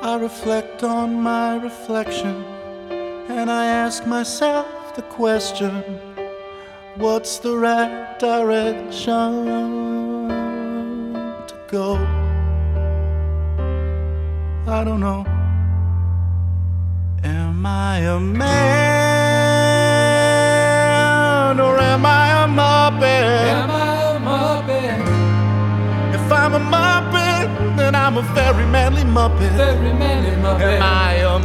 I reflect on my reflection, and I ask myself the question, what's the right direction to go? I don't know. Am I a man, or am I a muppet? Am I a muppet? If I'm a muppet, then I'm a very manly muppet. Very manly muppet. Am I a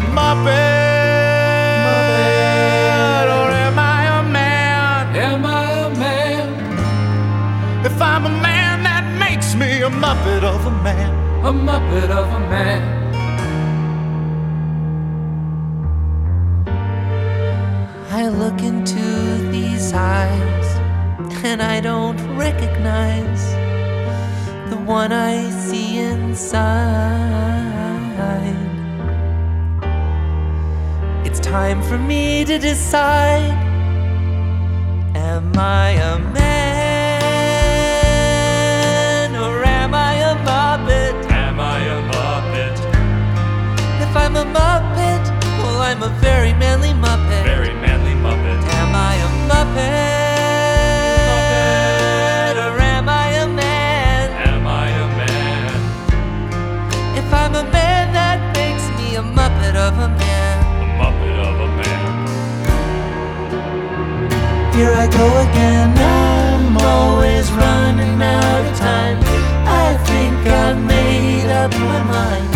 muppet, or am I a man? Am I a man? If I'm a man, that makes me a muppet of a man. A muppet of a man. I look into these eyes, and I don't recognize the one I see inside. It's time for me to decide, am I a man, or am I a muppet? Am I a muppet? If I'm a muppet, well, I'm a very manly muppet. Very manly muppet. Am I a muppet, or am I a man? Am I a man? If I'm a man, that makes me a muppet of a man. A muppet of a man. Here I go again, I'm always running out of time. I think I've made up my mind.